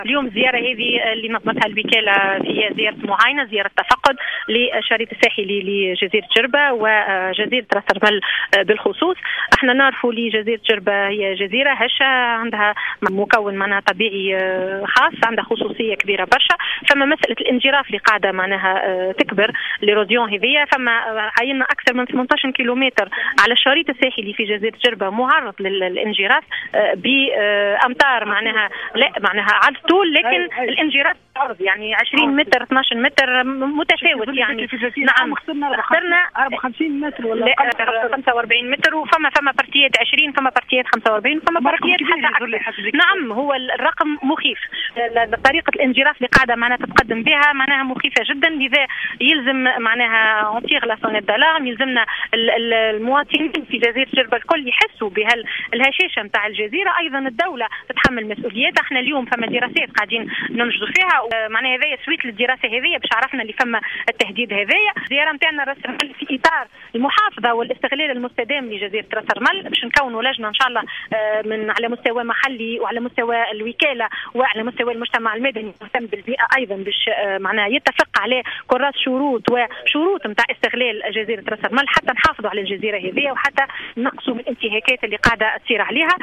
اليوم الزيارة هذه اللي نظمتها الوكالة هي زيارة معاينة، زيارة تفقد للشريط الساحلي لجزيرة جربة وجزيرة راس المال بالخصوص. احنا نعرفوا لجزيرة جربة هي جزيرة هشة عندها مكون معناها طبيعي خاص، عندها خصوصية كبيرة برشا. فما مسألة الانجراف اللي قاعدة معناها تكبر لروديون هذية، فما عينا أكثر من 18 كيلومتر على الشريط الساحلي في جزيرة جربة معرض للانجراف بأمتار معناها لا معناها على طول، لكن الانجراف عرض يعني 20 متر 12 متر متفاوت يعني. نعم خسرنا 54 متر ولا 45 متر، وفما بارتيات 20، فما بارتيات 45، فما بارتيات حتى نعم. هو الرقم مخيف. طريقة الانجراف اللي قاعدة معناها تتقدم بها معناها مخيفة جدا، لذا يلزم معناها اونتيغ لا سونيت دالارم، يلزمنا المواطنين في جزيرة جربة الكل يحسوا بهالهشاشة نتاع الجزيرة. ايضا الدولة تتحمل مسؤوليات. احنا اليوم فما دراسات قاعدين ننجزوا فيها، معناها هذايا سويت للدراسة هذيا باش عرفنا اللي فما التهديد هذايا. الزيارة نتاعنا راس المال في اطار المحافظة والاستغلال المستدام لجزيرة راس المال، باش نكونوا لجنة ان شاء الله من على مستوى محلي وعلى مستوى الوكالة وعلى مستوى المجتمع المدني مهتم بالبيئة ايضا، باش معناها يتفق على كرات شروط نتاع استغلال جزيرة راس المال حتى نحافظوا على الجزيرة هذه وحتى نقصوا من الانتهاكات اللي قاعدة تصير عليها.